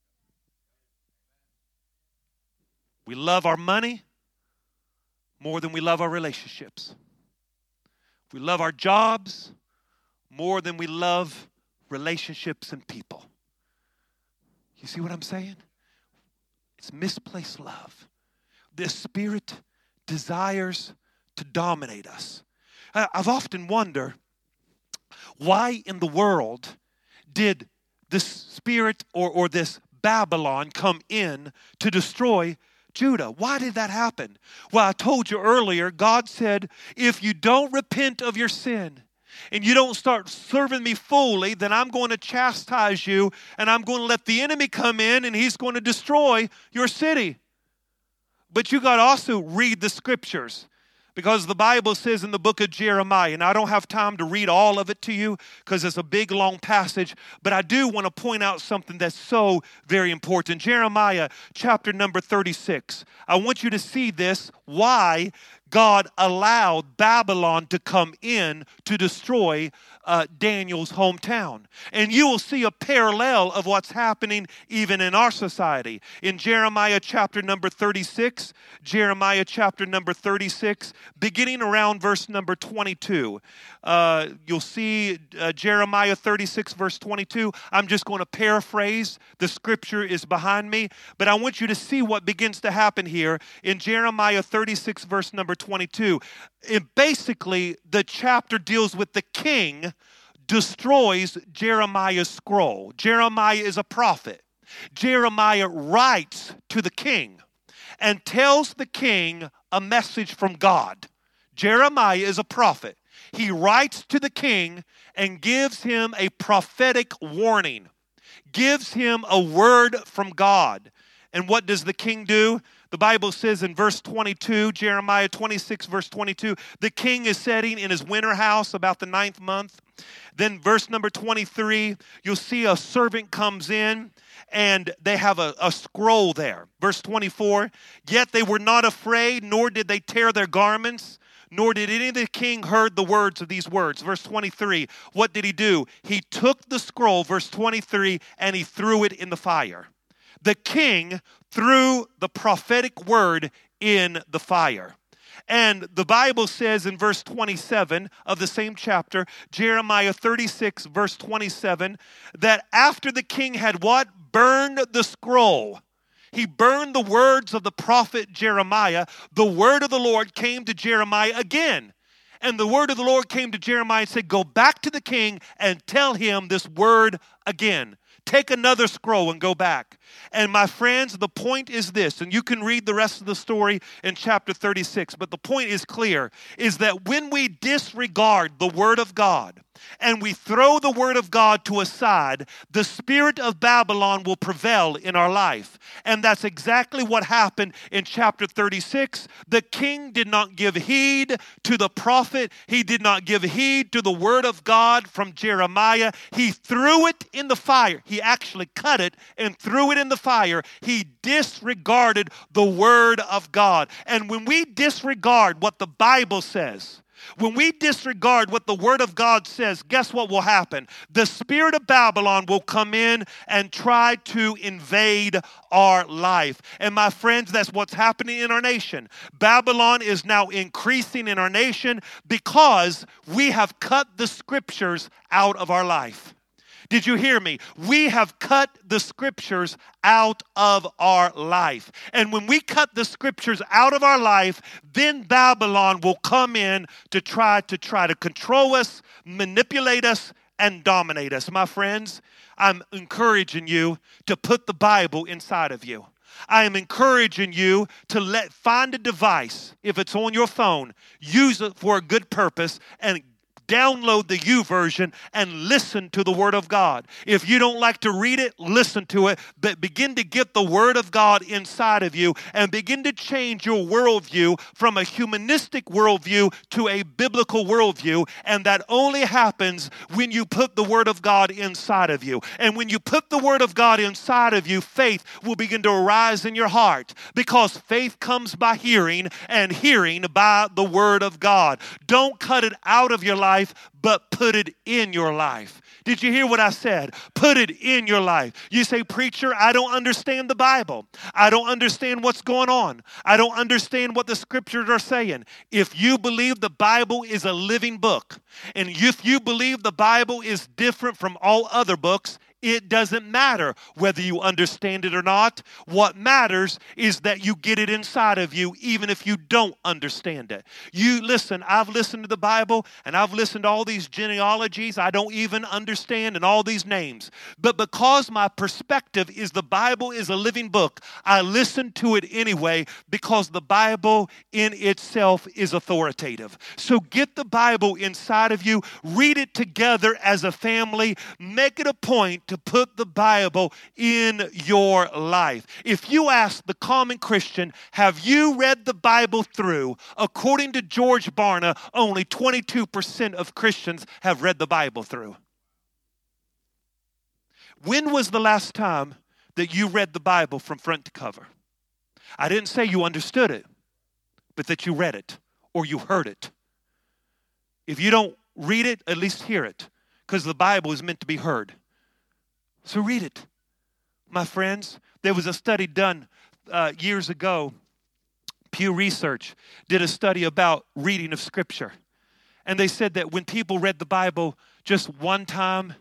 We love our money more than we love our relationships. We love our jobs more than we love relationships and people. You see what I'm saying? It's misplaced love. The Spirit desires to dominate us. I've often wondered, why in the world did this spirit or this Babylon come in to destroy Judah? Why did that happen? Well, I told you earlier, God said, if you don't repent of your sin and you don't start serving me fully, then I'm going to chastise you and I'm going to let the enemy come in and he's going to destroy your city. But you got to also read the scriptures. Because the Bible says in the book of Jeremiah, and I don't have time to read all of it to you because it's a big, long passage, but I do want to point out something that's so very important. Jeremiah chapter number 36. I want you to see this, why God allowed Babylon to come in to destroy Daniel's hometown. And you will see a parallel of what's happening even in our society. In Jeremiah chapter number 36, beginning around verse number 22. You'll see Jeremiah 36, verse 22. I'm just going to paraphrase. The scripture is behind me. But I want you to see what begins to happen here in Jeremiah 36, verse number 22. Basically, the chapter deals with the king destroys Jeremiah's scroll. Jeremiah is a prophet. Jeremiah writes to the king and tells the king a message from God. Jeremiah is a prophet. He writes to the king and gives him a prophetic warning, gives him a word from God. And what does the king do? The Bible says in verse 22, Jeremiah 26, verse 22, the king is sitting in his winter house about the 9th month. Then verse number 23, you'll see a servant comes in and they have a scroll there. Verse 24, yet they were not afraid, nor did they tear their garments, nor did any of the king heard the words of these words. Verse 23, what did he do? He took the scroll, verse 23, and he threw it in the fire. The king threw the prophetic word in the fire. And the Bible says in verse 27 of the same chapter, Jeremiah 36, verse 27, that after the king had what? Burned the scroll. He burned the words of the prophet Jeremiah. The word of the Lord came to Jeremiah again. And the word of the Lord came to Jeremiah and said, go back to the king and tell him this word again. Take another scroll and go back. And my friends, the point is this, and you can read the rest of the story in chapter 36, but the point is clear, is that when we disregard the word of God and we throw the word of God to a side, the spirit of Babylon will prevail in our life. And that's exactly what happened in chapter 36. The king did not give heed to the prophet. He did not give heed to the word of God from Jeremiah. He threw it in the fire. He actually cut it and threw it in the fire. He disregarded the word of God. And when we disregard what the Bible says, when we disregard what the word of God says, guess what will happen? The spirit of Babylon will come in and try to invade our life. And my friends, that's what's happening in our nation. Babylon is now increasing in our nation because we have cut the scriptures out of our life. Did you hear me? We have cut the scriptures out of our life. And when we cut the scriptures out of our life, then Babylon will come in to try to control us, manipulate us, and dominate us. My friends, I'm encouraging you to put the Bible inside of you. I am encouraging you to find a device, if it's on your phone, use it for a good purpose, and download the YouVersion and listen to the Word of God. If you don't like to read it, listen to it, but begin to get the Word of God inside of you and begin to change your worldview from a humanistic worldview to a biblical worldview. And that only happens when you put the Word of God inside of you. And when you put the Word of God inside of you, faith will begin to arise in your heart, because faith comes by hearing, and hearing by the Word of God. Don't cut it out of your life, but put it in your life. Did you hear what I said? Put it in your life. You say, preacher, I don't understand the Bible. I don't understand what's going on. I don't understand what the scriptures are saying. If you believe the Bible is a living book, and if you believe the Bible is different from all other books, it doesn't matter whether you understand it or not. What matters is that you get it inside of you, even if you don't understand it. You listen, I've listened to the Bible, and I've listened to all these these genealogies I don't even understand and all these names. But because my perspective is the Bible is a living book, I listen to it anyway because the Bible in itself is authoritative. So get the Bible inside of you. Read it together as a family. Make it a point to put the Bible in your life. If you ask the common Christian, have you read the Bible through? According to George Barna, only 22% of Christians have read the Bible through. When was the last time that you read the Bible from front to cover? I didn't say you understood it, but that you read it or you heard it. If you don't read it, at least hear it, because the Bible is meant to be heard. So read it. My friends, there was a study done years ago. Pew Research did a study about reading of Scripture. And they said that when people read the Bible just one time,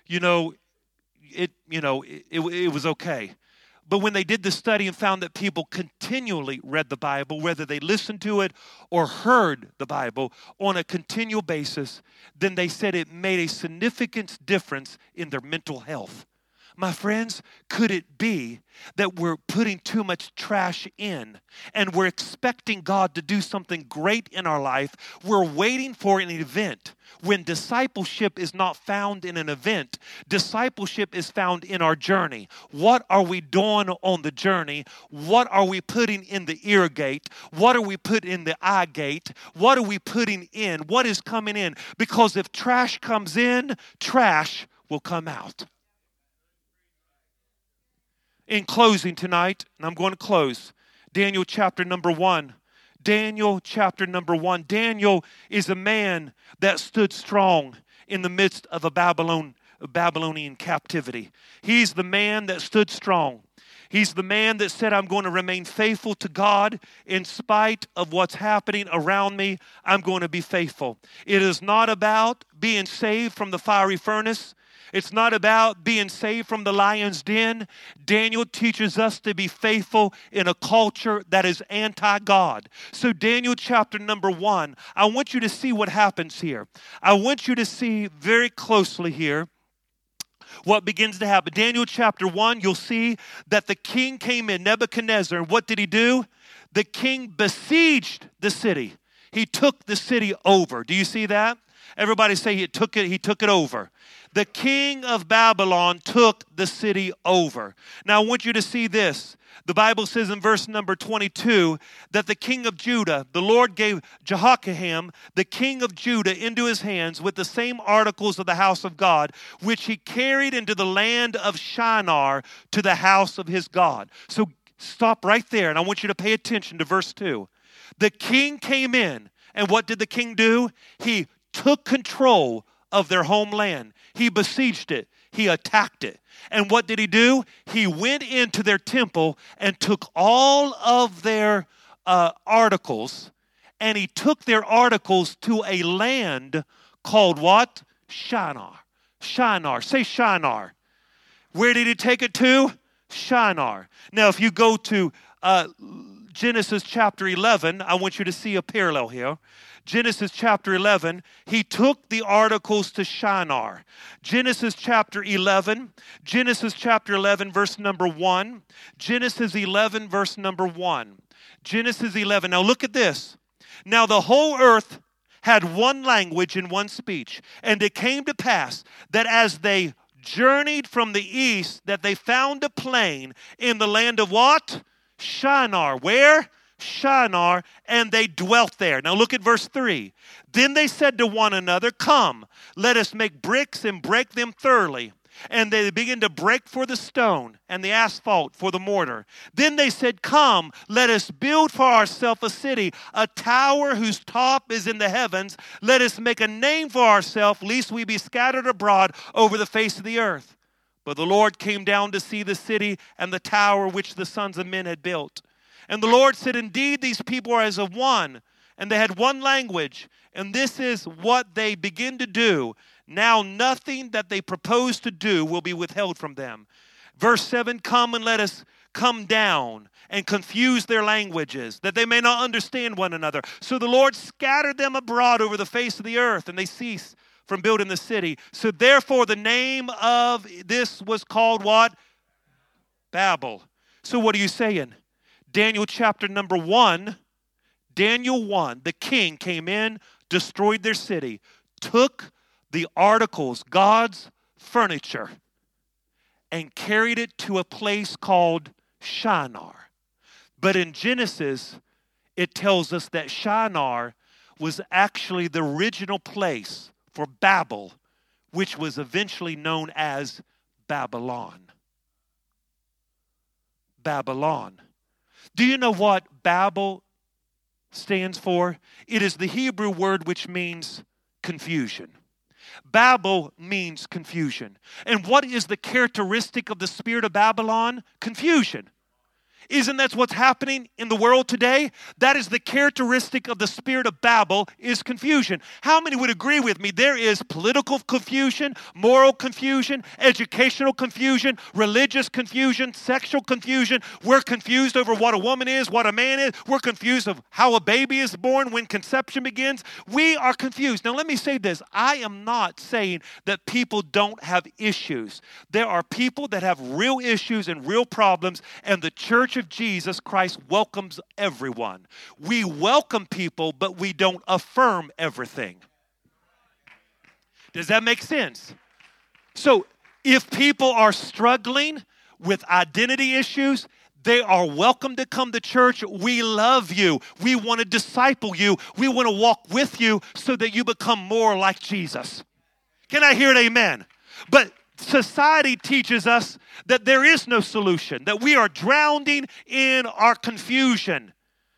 it was okay. But when they did the study and found that people continually read the Bible, whether they listened to it or heard the Bible on a continual basis, then they said it made a significant difference in their mental health. My friends, could it be that we're putting too much trash in and we're expecting God to do something great in our life? We're waiting for an event. When discipleship is not found in an event, discipleship is found in our journey. What are we doing on the journey? What are we putting in the ear gate? What are we putting in the eye gate? What are we putting in? What is coming in? Because if trash comes in, trash will come out. In closing tonight, and I'm going to close, Daniel chapter number 1. Daniel chapter number 1. Daniel is a man that stood strong in the midst of a Babylonian captivity. He's the man that stood strong. He's the man that said, I'm going to remain faithful to God in spite of what's happening around me. I'm going to be faithful. It is not about being saved from the fiery furnace. It's not about being saved from the lion's den. Daniel teaches us to be faithful in a culture that is anti-God. So Daniel chapter number 1, I want you to see what happens here. I want you to see very closely here what begins to happen. Daniel chapter 1, you'll see that the king came in, Nebuchadnezzar, and what did he do? The king besieged the city. He took the city over. Do you see that? Everybody say he took it over. The king of Babylon took the city over. Now I want you to see this. The Bible says in verse number 22 that the king of Judah, the Lord gave Jehoiakim, the king of Judah, into his hands with the same articles of the house of God, which he carried into the land of Shinar to the house of his God. So stop right there, and I want you to pay attention to verse 2. The king came in, and what did the king do? He took control of their homeland. He besieged it. He attacked it. And what did he do? He went into their temple and took all of their articles, and he took their articles to a land called what? Shinar. Shinar. Say Shinar. Where did he take it to? Shinar. Now, if you go to Genesis chapter 11, I want you to see a parallel here. Genesis chapter 11, he took the articles to Shinar. Genesis chapter 11 verse number 1. Genesis 11 verse number 1. Genesis 11. Now look at this. Now the whole earth had one language and one speech. And it came to pass that as they journeyed from the east, that they found a plain in the land of what? Shinar. Where? Shinar, and they dwelt there. Now look at verse 3. Then they said to one another, come, let us make bricks and break them thoroughly. And they began to break for the stone and the asphalt for the mortar. Then they said, come, let us build for ourselves a city, a tower whose top is in the heavens. Let us make a name for ourselves, lest we be scattered abroad over the face of the earth. But the Lord came down to see the city and the tower which the sons of men had built. And the Lord said, indeed, these people are as of one, and they had one language, and this is what they begin to do. Now nothing that they propose to do will be withheld from them. Verse 7, come and let us come down and confuse their languages, that they may not understand one another. So the Lord scattered them abroad over the face of the earth, and they ceased from building the city. So therefore the name of this was called what? Babel. So what are you saying? Daniel chapter number 1, Daniel 1, the king came in, destroyed their city, took the articles, God's furniture, and carried it to a place called Shinar. But in Genesis, it tells us that Shinar was actually the original place for Babel, which was eventually known as Babylon. Babylon. Do you know what Babel stands for? It is the Hebrew word which means confusion. Babel means confusion. And what is the characteristic of the spirit of Babylon? Confusion. Isn't that what's happening in the world today? That is the characteristic of the spirit of Babel, is confusion. How many would agree with me? There is political confusion, moral confusion, educational confusion, religious confusion, sexual confusion. We're confused over what a woman is, what a man is. We're confused of how a baby is born, when conception begins. We are confused. Now let me say this. I am not saying that people don't have issues. There are people that have real issues and real problems, and the church of Jesus Christ welcomes everyone. We welcome people, but we don't affirm everything. Does that make sense? So if people are struggling with identity issues, they are welcome to come to church. We love you. We want to disciple you. We want to walk with you so that you become more like Jesus. Can I hear an amen? But society teaches us that there is no solution, that we are drowning in our confusion.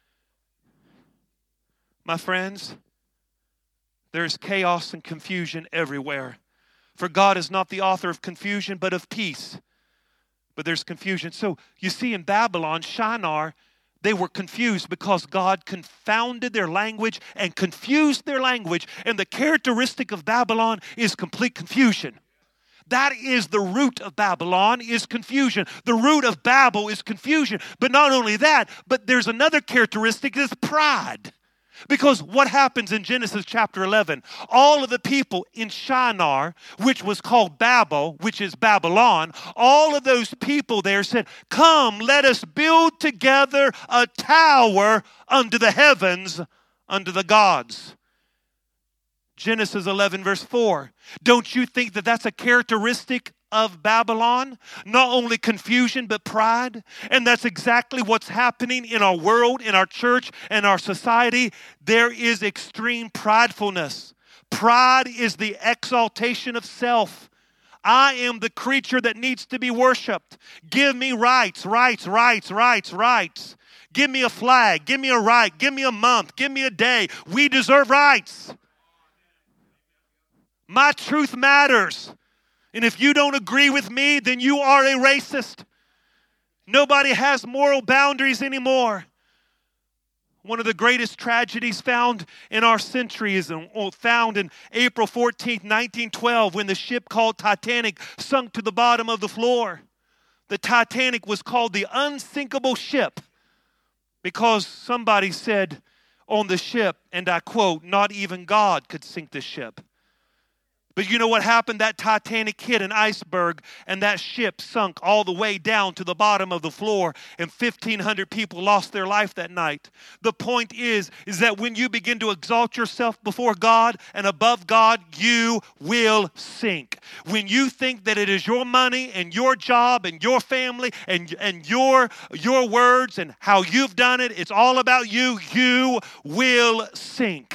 My friends, there's chaos and confusion everywhere. For God is not the author of confusion, but of peace. But there's confusion. So you see in Babylon, Shinar, they were confused because God confounded their language and confused their language. And the characteristic of Babylon is complete confusion. That is the root of Babylon, is confusion. The root of Babel is confusion. But not only that, but there's another characteristic, is pride. Because what happens in Genesis chapter 11? All of the people in Shinar, which was called Babel, which is Babylon, all of those people there said, "Come, let us build together a tower under the heavens, under the gods." Genesis 11 verse 4. Don't you think that that's a characteristic of Babylon? Not only confusion, but pride. And that's exactly what's happening in our world, in our church, and our society. There is extreme pridefulness. Pride is the exaltation of self. I am the creature that needs to be worshiped. Give me rights, rights, rights, rights, rights. Give me a flag. Give me a right. Give me a month. Give me a day. We deserve rights. My truth matters. And if you don't agree with me, then you are a racist. Nobody has moral boundaries anymore. One of the greatest tragedies found in our century is found in April 14th, 1912, when the ship called Titanic sunk to the bottom of the floor. The Titanic was called the unsinkable ship because somebody said on the ship, and I quote, "Not even God could sink the ship." But you know what happened? That Titanic hit an iceberg, and that ship sunk all the way down to the bottom of the floor, and 1,500 people lost their life that night. The point is that when you begin to exalt yourself before God and above God, you will sink. When you think that it is your money and your job and your family and your words and how you've done it, it's all about you, you will sink.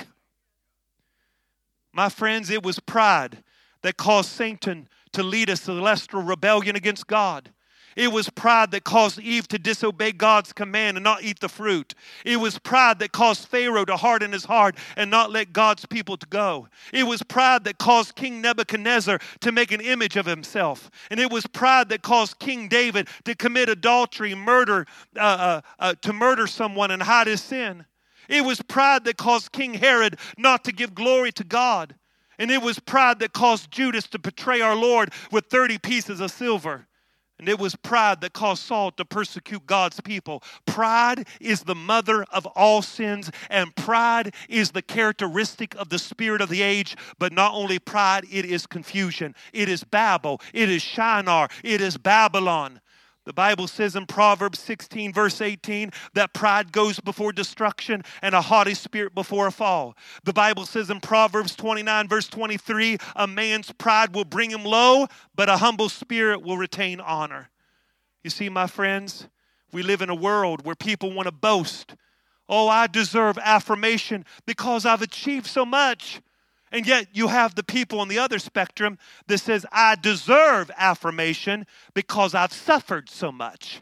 My friends, it was pride that caused Satan to lead a celestial rebellion against God. It was pride that caused Eve to disobey God's command and not eat the fruit. It was pride that caused Pharaoh to harden his heart and not let God's people to go. It was pride that caused King Nebuchadnezzar to make an image of himself. And it was pride that caused King David to commit adultery, to murder someone and hide his sin. It was pride that caused King Herod not to give glory to God. And it was pride that caused Judas to betray our Lord with 30 pieces of silver. And it was pride that caused Saul to persecute God's people. Pride is the mother of all sins, and pride is the characteristic of the spirit of the age. But not only pride, it is confusion. It is Babel. It is Shinar. It is Babylon. The Bible says in Proverbs 16, verse 18, that pride goes before destruction and a haughty spirit before a fall. The Bible says in Proverbs 29, verse 23, a man's pride will bring him low, but a humble spirit will retain honor. You see, my friends, we live in a world where people want to boast. Oh, I deserve affirmation because I've achieved so much. And yet you have the people on the other spectrum that says, I deserve affirmation because I've suffered so much.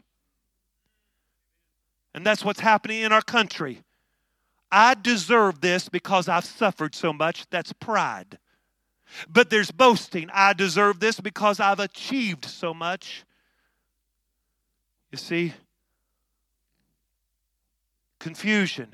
And that's what's happening in our country. I deserve this because I've suffered so much. That's pride. But there's boasting. I deserve this because I've achieved so much. You see, confusion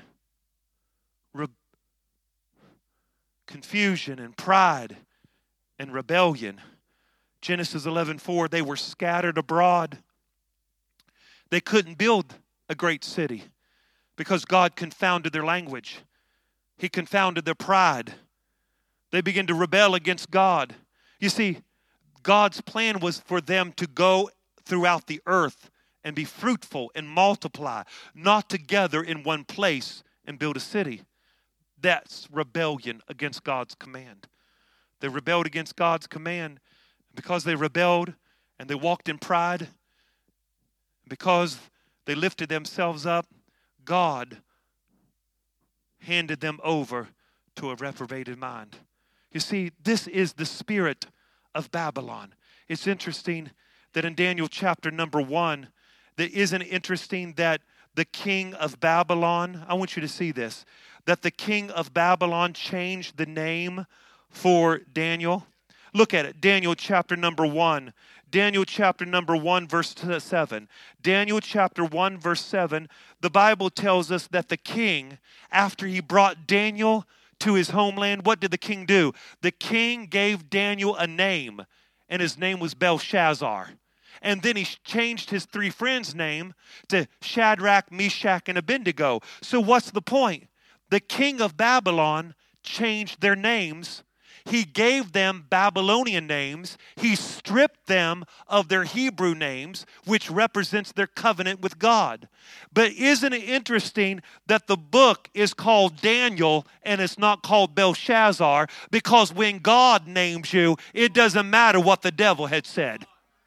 and pride and rebellion. Genesis 11:4, they were scattered abroad. They couldn't build a great city because God confounded their language. He confounded their pride. They began to rebel against God. You see, God's plan was for them to go throughout the earth and be fruitful and multiply, not to gather in one place and build a city. That's rebellion against God's command. They rebelled against God's command. Because they rebelled and they walked in pride, because they lifted themselves up, God handed them over to a reprobated mind. You see, this is the spirit of Babylon. It's interesting that in Daniel chapter number 1, isn't it interesting that the king of Babylon, I want you to see this, that the king of Babylon changed the name for Daniel. Look at it, Daniel chapter number 1. Daniel chapter number 1, verse 7. Daniel chapter 1, verse 7, the Bible tells us that the king, after he brought Daniel to his homeland, what did the king do? The king gave Daniel a name, and his name was Belshazzar. And then he changed his three friends' name to Shadrach, Meshach, and Abednego. So what's the point? The king of Babylon changed their names. He gave them Babylonian names. He stripped them of their Hebrew names, which represents their covenant with God. But isn't it interesting that the book is called Daniel and it's not called Belshazzar? Because when God names you, it doesn't matter what the devil had said.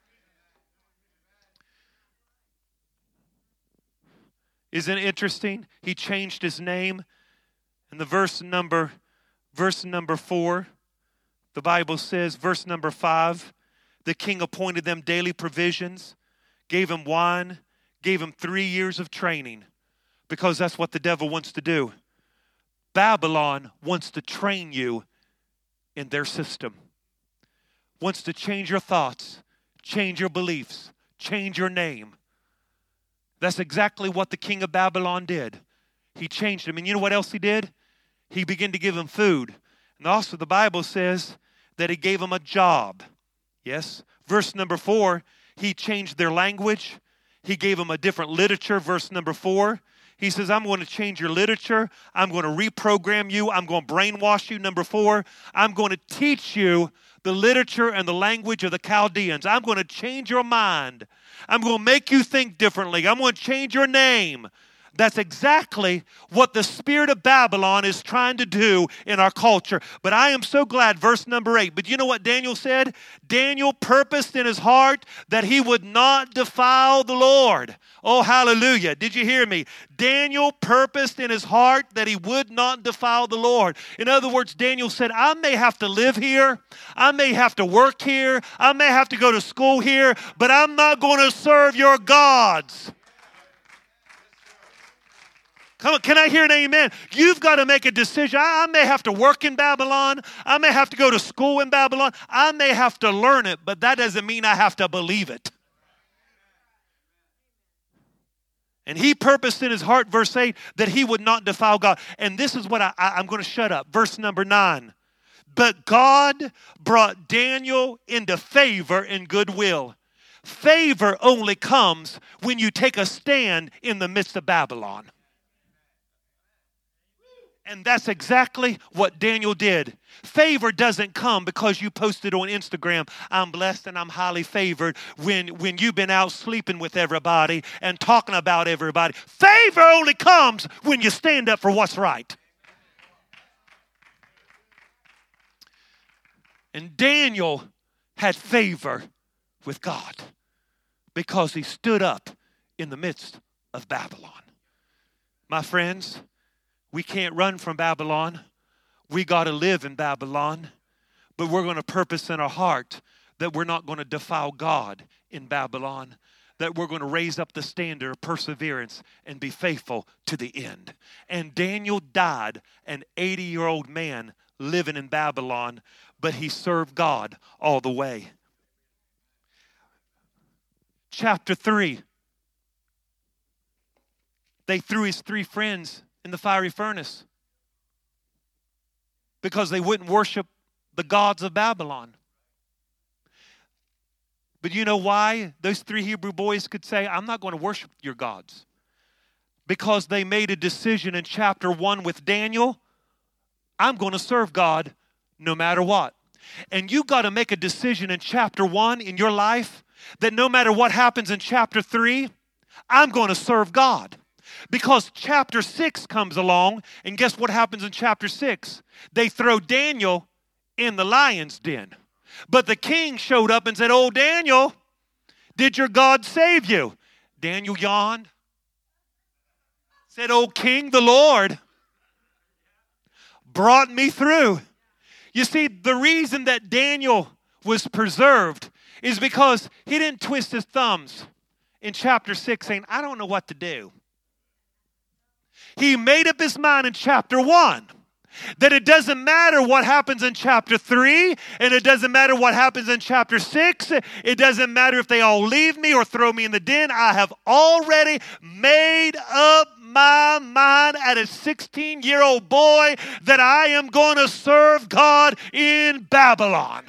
Isn't it interesting? He changed his name. And the verse number 4, the Bible says, verse number 5, the king appointed them daily provisions, gave him wine, gave him 3 years of training, because that's what the devil wants to do. Babylon wants to train you in their system, wants to change your thoughts, change your beliefs, change your name. That's exactly what the king of Babylon did. He changed him. And you know what else he did? He began to give him food. And also the Bible says that he gave him a job. Yes. Verse number 4, he changed their language. He gave them a different literature. Verse number 4, he says, I'm going to change your literature. I'm going to reprogram you. I'm going to brainwash you. Number 4, I'm going to teach you the literature and the language of the Chaldeans. I'm going to change your mind. I'm going to make you think differently. I'm going to change your name. That's exactly what the spirit of Babylon is trying to do in our culture. But I am so glad, verse number 8. But you know what Daniel said? Daniel purposed in his heart that he would not defile the Lord. Oh, hallelujah. Did you hear me? Daniel purposed in his heart that he would not defile the Lord. In other words, Daniel said, I may have to live here. I may have to work here. I may have to go to school here. But I'm not going to serve your gods. Come on, can I hear an amen? You've got to make a decision. I may have to work in Babylon. I may have to go to school in Babylon. I may have to learn it, but that doesn't mean I have to believe it. And he purposed in his heart, verse 8, that he would not defile God. And this is what I'm going to shut up. Verse number 9. But God brought Daniel into favor and goodwill. Favor only comes when you take a stand in the midst of Babylon. And that's exactly what Daniel did. Favor doesn't come because you posted on Instagram, I'm blessed and I'm highly favored, when you've been out sleeping with everybody and talking about everybody. Favor only comes when you stand up for what's right. And Daniel had favor with God because he stood up in the midst of Babylon. My friends, we can't run from Babylon. We got to live in Babylon. But we're going to purpose in our heart that we're not going to defile God in Babylon. That we're going to raise up the standard of perseverance and be faithful to the end. And Daniel died an 80-year-old man living in Babylon, but he served God all the way. Chapter 3. They threw his 3 friends in the fiery furnace because they wouldn't worship the gods of Babylon. But you know why those 3 Hebrew boys could say, I'm not going to worship your gods? Because they made a decision in chapter 1 with Daniel, I'm going to serve God no matter what. And you got to make a decision in chapter 1 in your life that no matter what happens in chapter 3, I'm going to serve God. Because chapter 6 comes along, and guess what happens in chapter 6? They throw Daniel in the lion's den. But the king showed up and said, oh, Daniel, did your God save you? Daniel yawned. Said, oh, King, the Lord brought me through. You see, the reason that Daniel was preserved is because he didn't twist his thumbs in chapter 6 saying, I don't know what to do. He made up his mind in chapter 1 that it doesn't matter what happens in chapter 3, and it doesn't matter what happens in chapter 6. It doesn't matter if they all leave me or throw me in the den. I have already made up my mind at a 16-year-old boy that I am going to serve God in Babylon.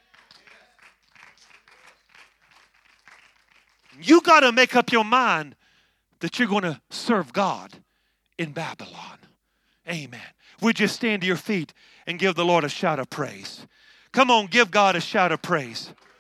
You got to make up your mind that you're going to serve God in Babylon. Amen. Would you stand to your feet and give the Lord a shout of praise? Come on, give God a shout of praise.